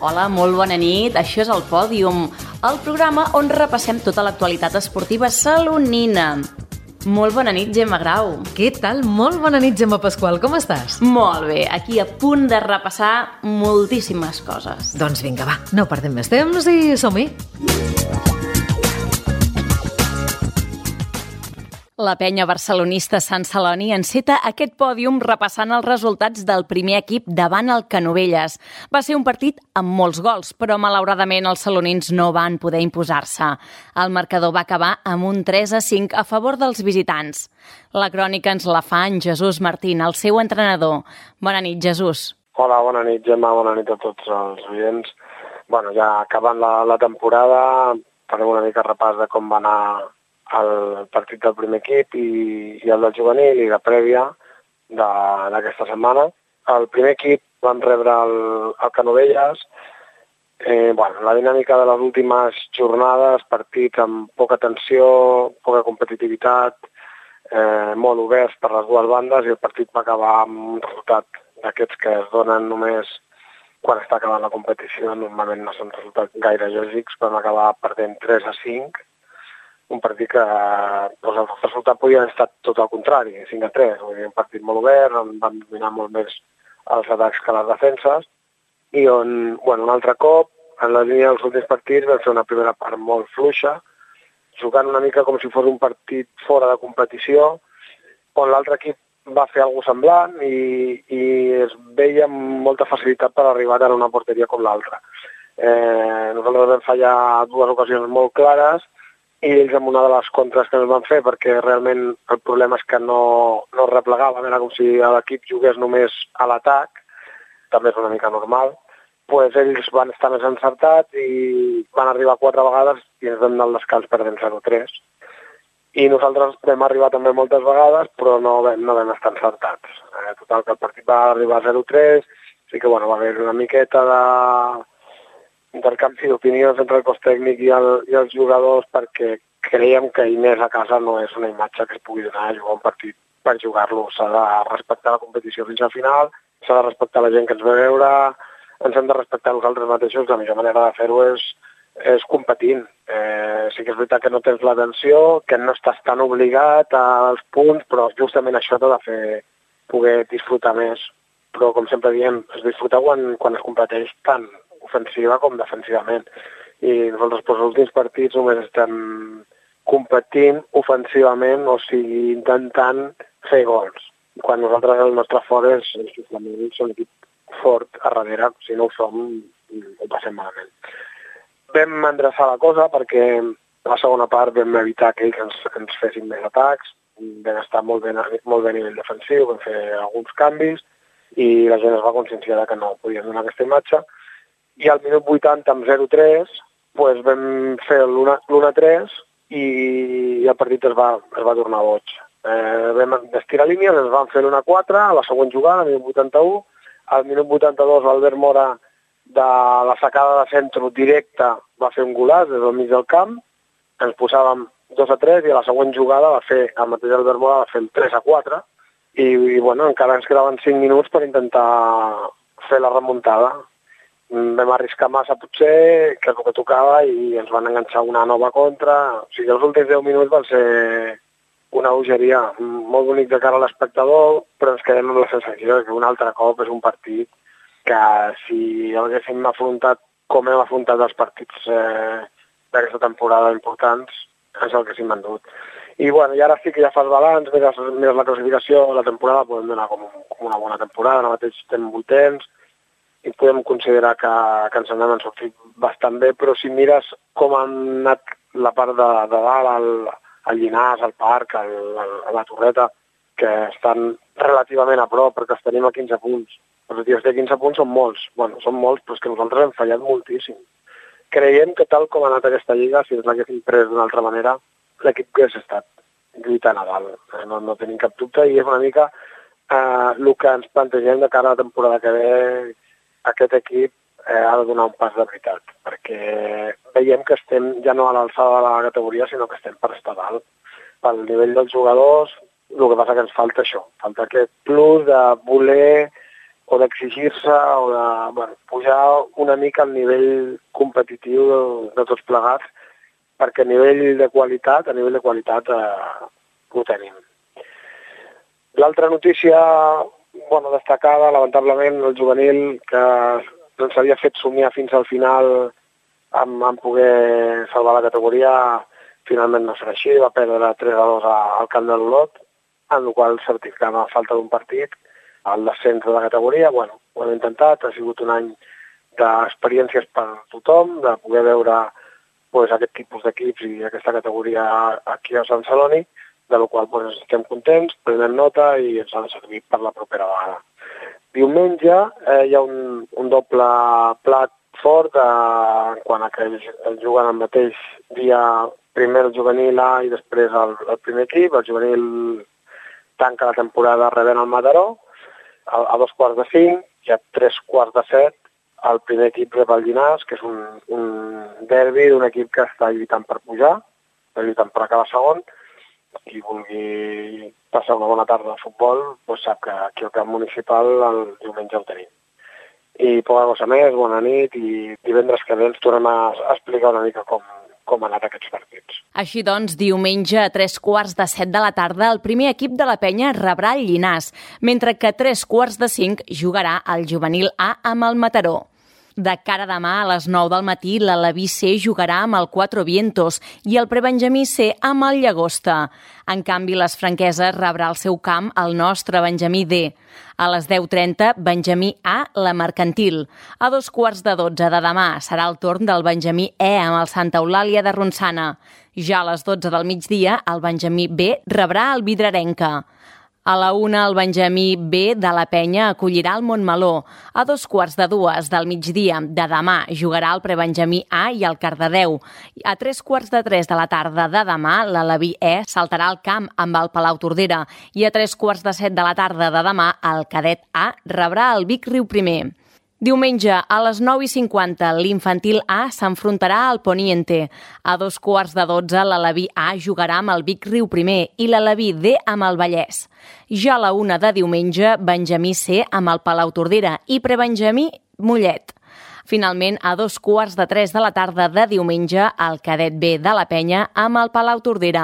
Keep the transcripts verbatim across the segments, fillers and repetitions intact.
Hola, molt bona nit. Això és el Pòdium, el programa on repassem tota l'actualitat esportiva salonina. Molt bona nit, Gemma Grau. Què tal? Molt bona nit, Gemma Pasqual. Com estàs? Molt bé, aquí a punt de repassar moltíssimes coses. Doncs vinga, va, no perdem més temps i som-hi. La penya barcelonista Sant Celoni enceta aquest pòdium repassant els resultats del primer equip davant el Canovelles. Va ser un partit amb molts gols, però malauradament els salonins no van poder imposar-se. El marcador va acabar amb un tres a cinc a favor dels visitants. La crònica ens la fa en Jesús Martín, el seu entrenador. Bona nit, Jesús. Hola, bona nit, Gemma, bona nit a tots els oients. Bueno, ja acabant la, la temporada, farem una mica repàs de com va anar el partit del primer equip i, i el del juvenil i la prèvia d'aquesta setmana. El primer equip vam rebre el, el Canovelles. Eh, bueno, la dinàmica de les últimes jornades, partit amb poca tensió, poca competitivitat, eh, molt obert per les dues bandes, i el partit va acabar amb un resultat d'aquests que es donen només quan està acabant la competició. Normalment no són resultats gaire lògics, vam acabar perdent tres a cinc. Un partit que doncs, el resultat podia haver estat tot al contrari, cinc a tres. Vull dir, un partit molt obert, on van dominar molt més els atacs que les defenses, i on, bueno, un altre cop, en la línia dels últims partits, vam fer una primera part molt fluixa, jugant una mica com si fos un partit fora de competició, on l'altre equip va fer alguna cosa semblant i, i es veia amb molta facilitat per arribar a una porteria com l'altra. Eh, nosaltres vam fallar dues ocasions molt clares, i ells amb una de les contres que ens van fer, perquè realment el problema és que no, no es replegaven, era com si l'equip jugués només a l'atac, també és una mica normal, pues ells van estar més encertats i van arribar quatre vegades i ens vam anar al descans perdent zero a tres. I nosaltres vam arribar també moltes vegades, però no vam, no vam estar encertats. Eh, total, que el partit va arribar a zero a tres, així que bueno, va haver una miqueta de intercanvi d'opinions entre el cos tècnic i, el, i els jugadors, perquè creiem que Inés a casa no és una imatge que es pugui donar a jugar un partit per jugar-lo. S'ha de respectar la competició fins al final, s'ha de respectar la gent que ens ve a veure, ens hem de respectar nosaltres mateixos. La millor manera de fer-ho és, és competint. Eh, sí que és veritat que no tens l'atenció, que no estàs tan obligat als punts, però justament això t'ha de fer poder disfrutar més. Però, com sempre diem, es disfruta quan, quan es competeix tant ofensiva com defensivament. I nosaltres, doncs, els últims partits només estem competint ofensivament, o sigui, intentant fer gols. Quan nosaltres, el nostre fort és, justament, som un equip fort a darrere, si no ho som, ho passem malament. Vam endreçar la cosa perquè a la segona part vam evitar que ells ens, ens fessin més atacs, vam estar molt bé, molt bé a nivell defensiu, vam fer alguns canvis i la gent es va conscienciar que no podien donar aquesta imatge. I al minut vuitanta amb zero a tres pues, vam fer l'u a tres i el partit es va, es va tornar boig. Eh, vam estirar línies, ens van fer l'u a quatre a la següent jugada, al minut vuitanta-u. Al minut vuitanta-dos l'Albert Mora de la sacada de centre directa va fer un golaç des del mig del camp, ens posàvem dos a tres i a la següent jugada va fer el mateix Albert Mora, va fer el tres a quatre i, i bueno, encara ens quedaven cinc minuts per intentar fer la remuntada. Vam arriscar massa, potser, que és el que tocava, i ens van enganxar una nova contra. O sigui, els últims deu minuts van ser una bogeria. Molt bonic de cara a l'espectador, però ens quedem amb la sensació que un altre cop és un partit que, si haguéssim afrontat com hem afrontat els partits eh, d'aquesta temporada importants, ens el haguéssim endut. I bueno, i ara sí que ja fas balanç, mires, mires la classificació, la temporada podem donar com, com una bona temporada, ara mateix estem vuitens, i podem considerar que, que ens n'hem sortit bastant bé, però si mires com han anat la part de, de dalt, el, el Llinars, el Parc, el, el, la Torreta, que estan relativament a prop, perquè els tenim a quinze punts. Els equips de quinze punts són molts, bueno, són molts, però és que nosaltres hem fallat moltíssim. Creiem que tal com ha anat aquesta lliga, si ens l'haguéssim pres d'una altra manera, l'equip hagués estat lluitant a dalt. No, no tenim cap dubte, i és una mica eh, el que ens plantegem de cara a la temporada que ve. Aquest equip eh, ha de donar un pas de veritat, perquè veiem que estem ja no a l'alçada de la categoria, sinó que estem per estar dalt. Pel nivell dels jugadors, el que passa que ens falta això, falta aquest plus de voler o d'exigir-se o de bueno, pujar una mica al nivell competitiu de, de tots plegats, perquè a nivell de qualitat, a nivell de qualitat eh, ho tenim. L'altra notícia bueno, destacada, lamentablement, el juvenil, que ens havia fet somiar fins al final amb, amb poder salvar la categoria, finalment no serà així, va perdre tres a dos al camp de l'Olot, en el qual certificava a falta d'un partit al descens de la categoria. Bueno, ho hem intentat, ha sigut un any d'experiències per tothom, de poder veure pues, aquest tipus d'equips i aquesta categoria aquí a Sant Celoni, de la qual pues, estem contents, prenem nota i ens ha de servir per la propera vegada. Diumenge eh, hi ha un, un doble plat fort eh, quan aquells juguen el mateix dia, primer el juvenil A i després el, el primer equip. El juvenil tanca la temporada rebent el Mataró, a, a dos quarts de cinc i a tres quarts de set el primer equip rep el Llinars, que és un, un derbi d'un equip que està lluitant per pujar, està lluitant per acabar segon. Qui vulgui passar una bona tarda de futbol doncs sap que aquí al camp municipal el diumenge ho tenim. I poca cosa més, bona nit, i divendres que ve ens tornem a explicar una mica com, com han anat aquests partits. Així doncs, diumenge a tres quarts de set de la tarda el primer equip de la penya rebrà el Llinars, mentre que a tres quarts de cinc jugarà el juvenil A amb el Mataró. De cara a demà, a les nou del matí, l'Aleví C jugarà amb el Cuatro Vientos i el Prebenjamí C amb el Llagosta. En canvi, les Franqueses rebrà al seu camp el nostre Benjamí D. A les deu trenta, Benjamí A, la Mercantil. A dos quarts de dotze de demà serà el torn del Benjamí E amb el Santa Eulàlia de Ronçana. Ja a les dotze del migdia, el Benjamí B rebrà el Vidrarenca. A la una, el Benjamí B de la Penya acollirà el Montmeló. A dos quarts de dues del migdia de demà jugarà el Prebenjamí A i el Cardedeu. A tres quarts de tres de la tarda de demà, l'Aleví E saltarà al camp amb el Palau Tordera i a tres quarts de set de la tarda de demà, el Cadet A rebrà el Vic Riu Primer. Diumenge, a les nou i cinquanta, l'Infantil A s'enfrontarà al Poniente. A dos quarts de dotze, l'Aleví A jugarà amb el Vic Riu Primer i l'Aleví D amb el Vallès. Ja a la una de diumenge, Benjamí C amb el Palau Tordera i Prebenjamí Mollet. Finalment, a dos quarts de tres de la tarda de diumenge, el Cadet B de la Penya amb el Palau Tordera.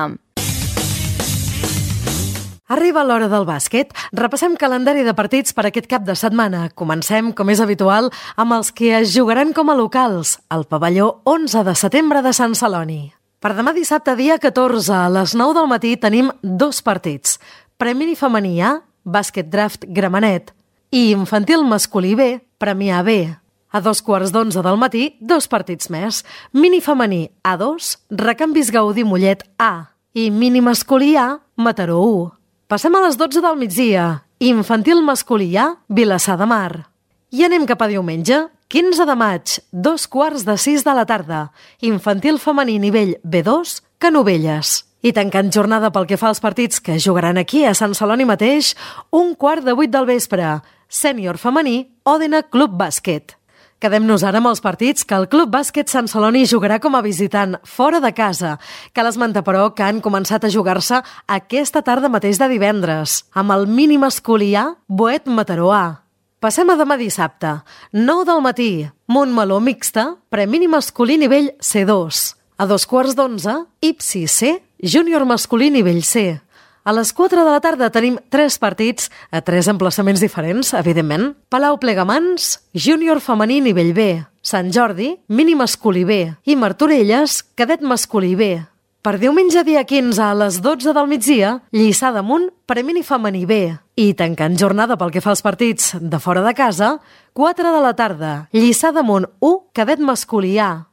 Arriba l'hora del bàsquet. Repassem calendari de partits per aquest cap de setmana. Comencem, com és habitual, amb els que es jugaran com a locals, al pavelló onze de setembre de Sant Celoni. Per demà dissabte, dia catorze, a les nou del matí, tenim dos partits. Premi femení A, bàsquet draft Gramenet, i infantil masculí B, Premià B. A dos quarts d'onze del matí, dos partits més. Mini femení A dos, Recanvis Gaudí Mollet A, i mini masculí A, Mataró u. Passem a les dotze del migdia. Infantil masculí A, Vilassar de Mar. I anem cap a diumenge, quinze de maig, dos quarts de sis de la tarda. Infantil femení nivell B dos, Canovelles. I tancant jornada pel que fa als partits que jugaran aquí a Sant Celoni mateix, un quart de vuit del vespre. Sènior femení, Òdena Club Bàsquet. Quedem-nos ara amb els partits que el Club Bàsquet Sant Celoni jugarà com a visitant fora de casa. Cal esmentar, però, que han començat a jugar-se aquesta tarda mateix de divendres, amb el mini masculí A, Boet Mataró A. Passem a demà dissabte. nou del matí, Montmeló mixta, premini masculí nivell C dos. A dos quarts d'onze, Ipsi C, júnior masculí nivell C. A les quatre de la tarda tenim tres partits a tres emplaçaments diferents, evidentment. Palau Plegamans, júnior femení nivell B. Sant Jordi, mini masculí B. I Martorelles, cadet masculí B. Per diumenge dia quinze a les dotze del migdia, Lliçà d'Amunt, premini femení B. I tancant jornada pel que fa als partits de fora de casa, quatre de la tarda, Lliçà d'Amunt u, cadet masculí A.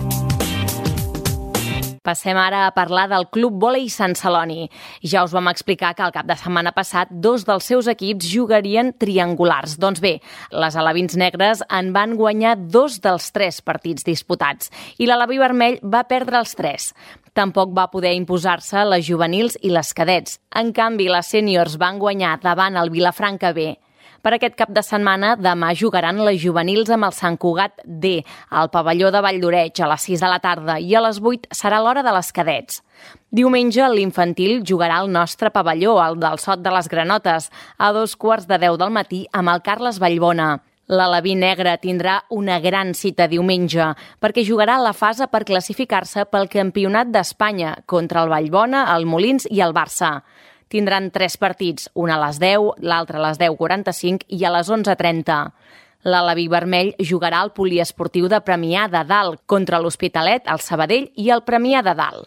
Passem ara a parlar del Club Vòlei Sant Celoni. Ja us vam explicar que el cap de setmana passat dos dels seus equips jugarien triangulars. Doncs bé, les alevins negres en van guanyar dos dels tres partits disputats i l'aleví vermell va perdre els tres. Tampoc va poder imposar-se les juvenils i les cadets. En canvi, les sèniors van guanyar davant el Vilafranca B. Per aquest cap de setmana, demà jugaran les juvenils amb el Sant Cugat D, al pavelló de Valldoreix, a les sis de la tarda, i a les vuit serà l'hora de les cadets. Diumenge, l'infantil jugarà al nostre pavelló, el del Sot de les Granotes, a dos quarts de deu del matí amb el Carles Vallbona. L'Aleví Negre tindrà una gran cita diumenge, perquè jugarà la fase per classificar-se pel Campionat d'Espanya contra el Vallbona, el Molins i el Barça. Tindran tres partits, un a les deu, l'altre a les deu quaranta-cinc i a les onze trenta. L'Aleví Vermell jugarà al poliesportiu de Premià de Dalt contra l'Hospitalet, el Sabadell i el Premià de Dalt.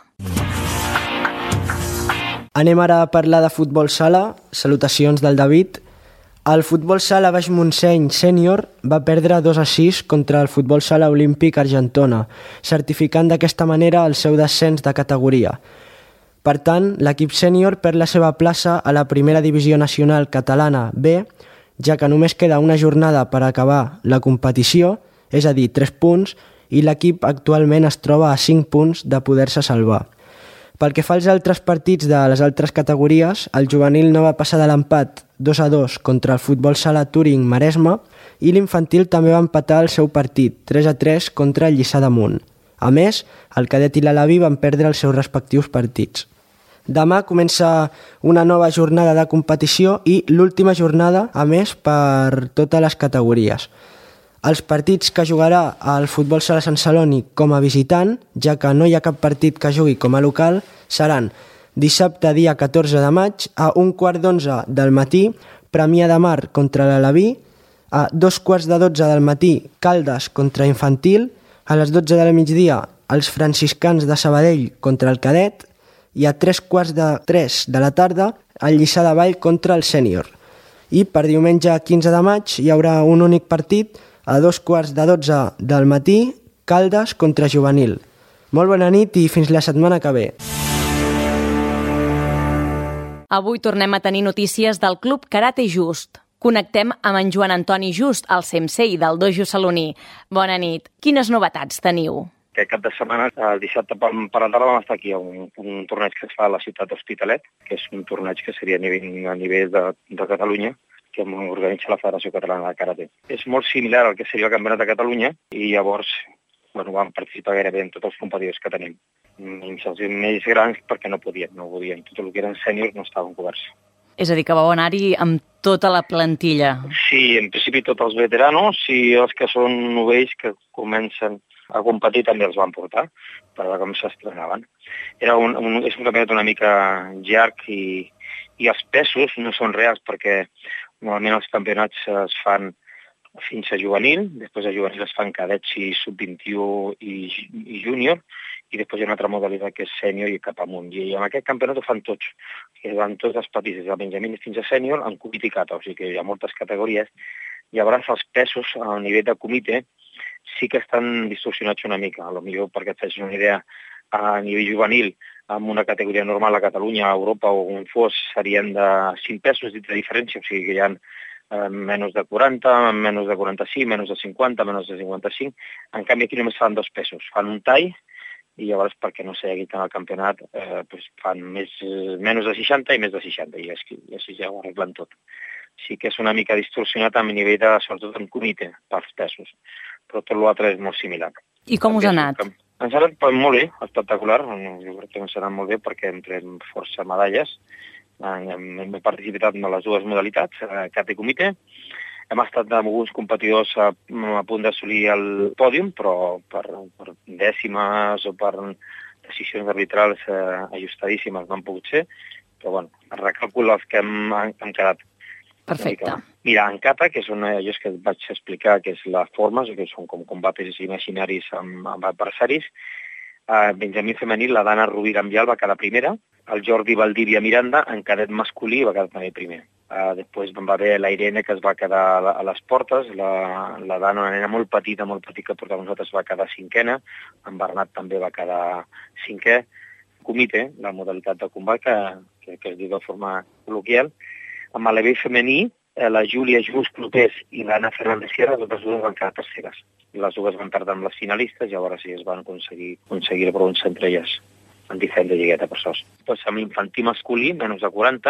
Anem ara a parlar de futbol sala. Salutacions del David. El futbol sala Baix Montseny sènior va perdre dos a sis contra el futbol sala olímpic Argentona, certificant d'aquesta manera el seu descens de categoria. Per tant, l'equip sènior perd la seva plaça a la primera divisió nacional catalana B, ja que només queda una jornada per acabar la competició, és a dir, tres punts, i l'equip actualment es troba a cinc punts de poder-se salvar. Pel que fa als altres partits de les altres categories, el juvenil no va passar de l'empat dos a dos contra el futbol sala Turing Maresme i l'infantil també va empatar el seu partit tres a tres contra el Lliçà d'Amunt. A més, el cadet i l'Aleví van perdre els seus respectius partits. Demà comença una nova jornada de competició i l'última jornada, a més, per totes les categories. Els partits que jugarà el futbol sala Sant Celoni com a visitant, ja que no hi ha cap partit que jugui com a local, seran dissabte dia catorze de maig a un quart d'onze del matí, Premià de Mar contra l'Aleví, a dos quarts de dotze del matí, Caldes contra Infantil, a les dotze del migdia, els franciscans de Sabadell contra el cadet i a tres quarts de tres de la tarda, el Lliçà de Vall contra el sènior. I per diumenge quinze de maig hi haurà un únic partit a dos quarts de dotze del matí, Caldes contra Juvenil. Molt bona nit i fins la setmana que ve. Avui tornem a tenir notícies del Club Karate Just. Connectem amb en Joan Antoni Just, el sensei del dojo saloní. Bona nit. Quines novetats teniu? Aquest cap de setmana, el dissabte per la tarda, vam estar aquí a un, un torneig que es fa a la ciutat d'Hospitalet, que és un torneig que seria a nivell, a nivell de, de Catalunya, que organitza la Federació Catalana de Karate. És molt similar al que seria el Campionat de Catalunya i llavors bueno, vam participar gairebé en tots els competidors que tenim. Els més grans perquè no podien, no podien. Tot el que eren sèniors no estaven coberts. És a dir, que vau anar-hi amb tota la plantilla. Sí, en principi tots els veteranos i els que són novells que comencen a competir també els van portar, per veure com s'estrenaven. Era un, un, és un campionat una mica llarg i, i els pesos no són reals perquè normalment els campionats es fan fins a juvenil, després a juvenil es fan cadets i sub vint-i-u i, i júnior, i després hi ha una altra modalitat que és sènior i cap amunt. I en aquest campionat ho fan tots, que van tots els petits, des de Benjamín fins a sènior, en comitè i kata, o sigui que hi ha moltes categories. Llavors els pesos a nivell de comitè sí que estan distorsionats una mica, a lo millor perquè et facis una idea, a nivell juvenil, amb una categoria normal a Catalunya, a Europa o on fos, serien de cinc pesos de diferència, o sigui que hi ha eh, menys de quaranta, menys de quaranta-cinc, menys de cinquanta, menys de cinquanta-cinc. En canvi aquí només fan dos pesos, fan un tall i llavors perquè no s'hi hagi tant el campionat eh, doncs fan més, menys de seixanta i més de seixanta i així, i així ja ho arreglen tot. Sí que és una mica distorsionat a nivell de, sobretot en comitè, pels pesos, però tot l'altre és molt similar. I com us ha anat? Ens ha anat molt bé, espectacular. Jo crec que ens ha anat molt bé perquè hem tret força medalles. Hem participat en les dues modalitats, kata i comitè. Hem estat amb alguns competidors a, a punt d'assolir el pòdium, però per, per dècimes o per decisions arbitrals eh, ajustadíssimes no han pogut ser. Però bueno, el recàlcul els que hem, hem quedat. Perfecte. Mira, en kata, que és una allò que et vaig explicar, que és la forma, que són com combates imaginaris amb, amb adversaris. A Benjamí femení, la Dana Rovira Ambial va quedar primera, el Jordi Valdívia Miranda, en cadet masculí, va quedar també primer. Uh, després va haver la Irene, que es va quedar a, a les portes, la, la Dana, una nena molt petita, molt petita, que portava nosaltres, va quedar cinquena, en Bernat també va quedar cinquè. Comitè, la modalitat de combat, que, que, que es diu de forma col·loquial. Amb l'Aleví femení, la Júlia Just Clopés i l'Anna Fernández Sierra, totes dues van quedar terceres. Les dues van perdre amb les finalistes, llavors sí es van aconseguir, aconseguir pronunciar entre elles en diferent de lligueta per sols. Pues amb l'infantil masculí, menys de quaranta,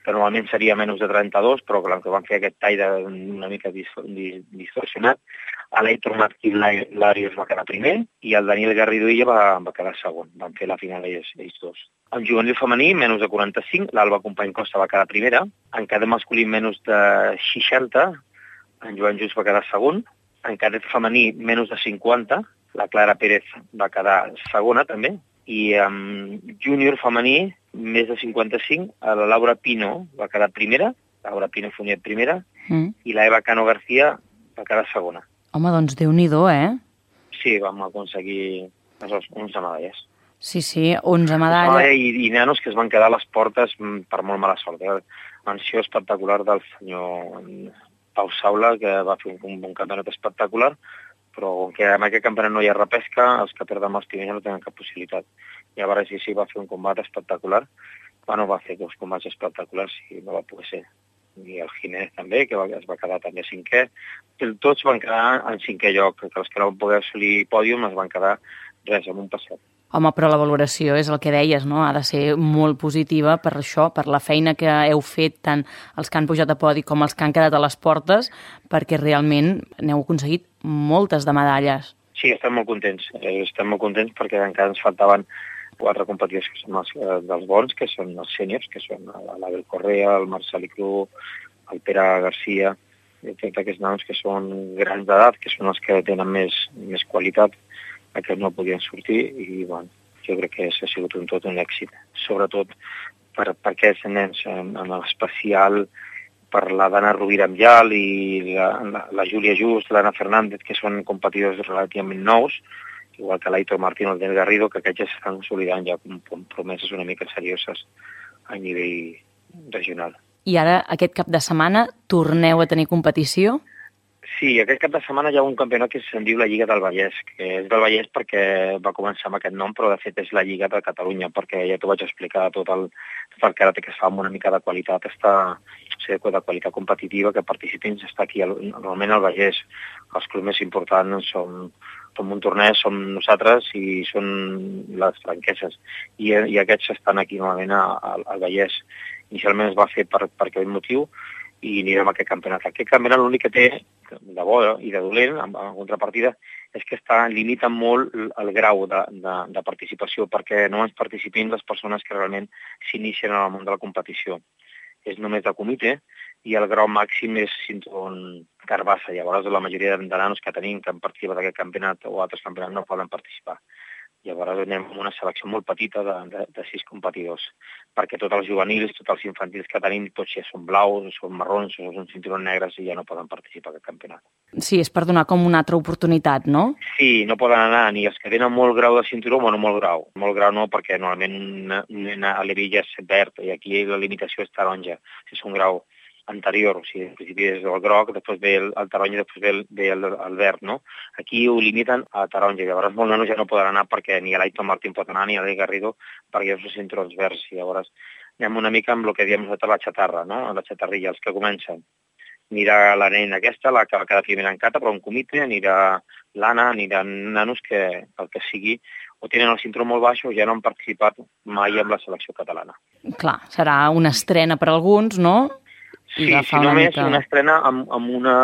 que normalment seria menys de trenta-dos, però clar, que van fer aquest tall de, una mica distorsionat. L'Aitor Martín Larios va quedar primer i el Daniel Garrido Illa va, va quedar segon. Van fer la final ells, ells dos. En juvenil femení, menys de quaranta-cinc, l'Alba Company Costa va quedar primera. En cadet masculí, menys de seixanta, en Joan Just va quedar segon. En cadet femení, menys de cinquanta, la Clara Pérez va quedar segona també. I en júnior femení, més de cinquanta-cinc, la Laura Pino va quedar primera, Laura Pino Funiet primera, mm. i la Eva Cano García va quedar segona. Home, doncs Déu-n'hi-do, eh? Sí, vam aconseguir onze medalles. Sí, sí, onze medalles. I, i nanos que es van quedar a les portes per molt mala sort. Menció espectacular del senyor Pau Saula, que va fer un, un campionat espectacular, però com que en aquest campionat no hi ha repesca, els que perden els primers no tenen cap possibilitat. Llavors sí, sí, va fer un combat espectacular. Bueno, va fer dos combats espectaculars i no va poder ser. I el Ginés també, que va, es va quedar també cinquè. Tots van quedar en cinquè lloc, que els que no van poder assolir pòdium es van quedar res, amb un passet. Home, però la valoració és el que deies, no? Ha de ser molt positiva per això, per la feina que heu fet tant els que han pujat a podi com els que han quedat a les portes, perquè realment n'heu aconseguit moltes de medalles. Sí, estem molt contents. Eh, estem molt contents perquè encara ens faltaven quatre competidors que són els, eh, dels bons, que són els sèniors, que són l'Abel Correa, el Marcel Iclú, el Pere Garcia, tots aquests nanos que són grans d'edat, que són els que tenen més, més qualitat, aquests no podien sortir i bueno, jo crec que ha sigut un tot un èxit, sobretot per, per aquests nens, en, en especial per la Dana Rovira Amjal i la, la, la Júlia Just, l'Anna Fernández, que són competidors relativament nous, igual que l'Aitor Martín o el Del Garrido, que aquests ja s'estan consolidant ja com, com promeses una mica serioses a nivell regional. I ara, aquest cap de setmana, torneu a tenir competició? Sí, aquest cap de setmana hi ha un campionat que se'n diu la Lliga del Vallès, que és del Vallès perquè va començar amb aquest nom, però de fet és la Lliga de Catalunya, perquè ja t'ho vaig explicar, tot el, tot el karate que es fa amb una mica de qualitat, està, o sigui, de qualitat competitiva, que participin, està aquí normalment al Vallès. Els clubs més importants són, són Montornès, som nosaltres i són les franqueses, i, i aquests estan aquí normalment al, al Vallès. Inicialment es va fer per, per aquest motiu, i anirem a aquest campionat. Aquest campionat l'únic que té, de bo i de dolent, en, en contrapartida, és que està limita molt el grau de, de, de participació, perquè no ens participin les persones que realment s'inicien en el món de la competició. És només de comitè i el grau màxim és cinturón carbassa. Llavors, la majoria de nanos que tenim que han participat d'aquest campionat o altres campionats no poden participar. Llavors anem amb una selecció molt petita de, de, de sis competidors, perquè tots els juvenils, tots els infantils que tenim, tots ja són blaus, són marrons, són cinturons negres i ja no poden participar en aquest campionat. Sí, és per donar com una altra oportunitat, no? Sí, no poden anar ni els que tenen molt grau de cinturó, bueno, molt grau. Molt grau no, perquè normalment un nen a l'Evilla és verd i aquí la limitació és taronja. Si és un grau anterior, o sigui, en principi és el groc, després ve el, el taronja i després ve, el, ve el, el verd, no? Aquí ho limiten a taronja, llavors molts nanos ja no poden anar perquè ni l'Aitor Martín pot anar ni l'El Garrido perquè ja són cinturons verds, i llavors anem una mica amb el que diem nosaltres la xatarra, no? La xatarrilla, els que comencen. Anirà la nena aquesta, la que va quedar primera en cata, però un comitè, anirà l'Anna, aniran nanos que el que sigui o tenen el cinturó molt baix o ja no han participat mai amb la selecció catalana. Clar, serà una estrena per alguns, no? Sí, si només una, una estrena amb, amb, una,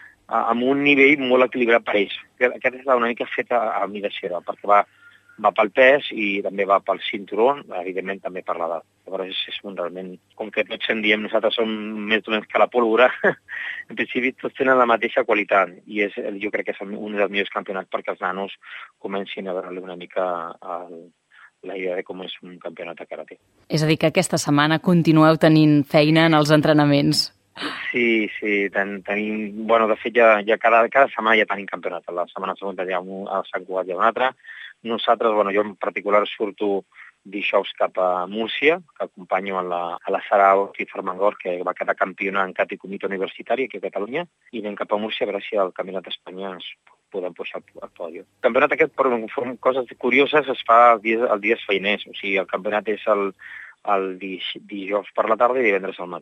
amb un nivell molt equilibrat per ells. Aquesta és una mica feta a mi de cera, perquè va, va pel pes i també va pel cinturó, evidentment també per l'edat. Llavors és, és un realment, com que tots en diem, nosaltres som més dolents que la pólvora, en principi tots tenen la mateixa qualitat i és, jo crec que és un dels millors campionats perquè els nanos comencin a veure-li una mica el, la idea de com és un campionat de karate. És a dir, que aquesta setmana continueu tenint feina en els entrenaments. Sí, sí, ten, tenim... Bueno, de fet, ja, ja cada, cada setmana ja tenim campionat. La setmana següent ja a Sant Cugat hi ha un altre. Nosaltres, bueno, jo en particular surto dijous cap a Múrcia, que acompanyo a la, a la Sara Ortiz Armengol, que va quedar campiona en cat i comitè universitari aquí a Catalunya, i anem cap a Múrcia a veure si el campionat d'Espanya es podem pujar al pòdio. El campionat aquest, per coses curioses, es fa el dia, el dies feiners. O sigui, el campionat és el, el dijous per la tarda i divendres al matí.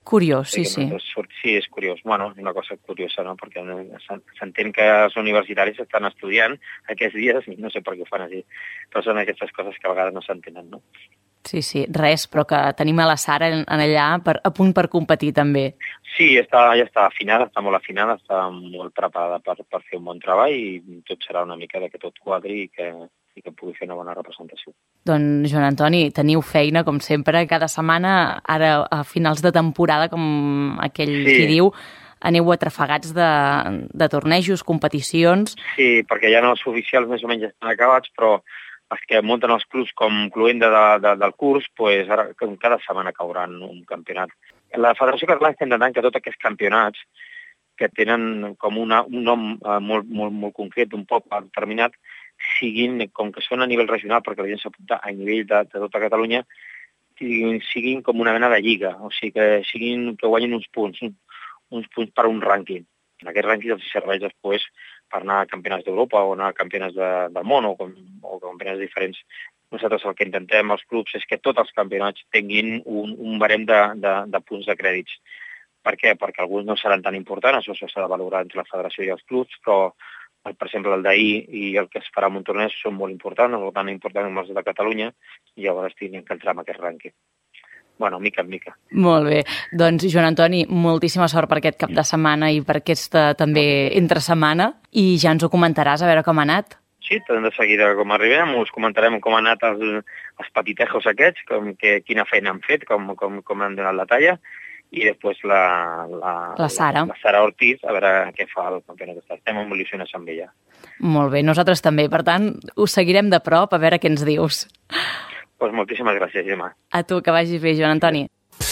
Curiós, sí, sí. Sí, és curiós. Bueno, és una cosa curiosa, no? Perquè s'entén que els universitaris estan estudiant aquests dies i no sé per què ho fan així. Però són aquestes coses que a vegades no s'entenen, no? Sí, sí, res, però que tenim a la Sara en allà per, a punt per competir també. Sí, està, ja està afinada, està molt afinada, està molt preparada per, per fer un bon treball i tot serà una mica de que tot quadri i que, i que pugui fer una bona representació. Doncs, Joan Antoni, teniu feina, com sempre, cada setmana, ara a finals de temporada, com aquell sí. qui diu, aneu atrafegats de, de tornejos, competicions... Sí, perquè ja no els oficials més o menys estan acabats, però els que munten els clubs com cluenda de, de, del curs, pues ara cada setmana cauran un campionat. La Federació Catalana està intentant que tots aquests campionats que tenen com una, un nom eh, molt, molt, molt concret d'un poble determinat, siguin, com que són a nivell regional, perquè la gent s'apunta a nivell de, de tota Catalunya, siguin, siguin com una mena de lliga, o sigui que siguin que guanyin uns punts, uns punts per un rànquing. En aquest rànquing els serveix després per anar a campionats d'Europa o anar a campionats de, del món o, com, o campionats diferents. Nosaltres el que intentem als clubs és que tots els campionats tinguin un, un barem de, de, de punts de crèdits. Per què? Perquè alguns no seran tan importants, això s'ha de valorar entre la federació i els clubs, però per exemple el d'ahir i el que es farà en un torneig són molt importants, no tan importants com els de Catalunya, i llavors tindrem que entrar en aquest rànquing. Bueno, mica en mica. Molt bé. Doncs, Joan Antoni, moltíssima sort per aquest cap de setmana i per aquesta també entre setmana, i ja ens ho comentaràs a veure com ha anat. Sí, de seguida com arribem, us comentarem com han anat els, els petitejos aquests, com que, quina feina han fet, com, com, com han donat la talla, i després la, la, la, Sara. la, la Sara Ortiz, a veure què fa el campionat. Estem molt il·lusionats amb ella. Molt bé, nosaltres també. Per tant, us seguirem de prop a veure què ens dius. Pues moltíssimes gràcies, Gemma. A tu, que vagis bé, Joan Antoni.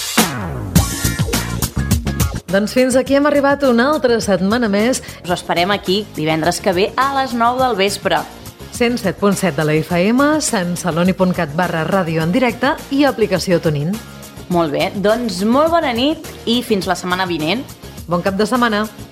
Doncs fins aquí hem arribat una altra setmana més. Us esperem aquí divendres que ve a les nou del vespre. cent set punt set de la F M, santceloni.cat barra ràdio en directe i aplicació TuneIn. Molt bé, doncs molt bona nit i fins la setmana vinent. Bon cap de setmana.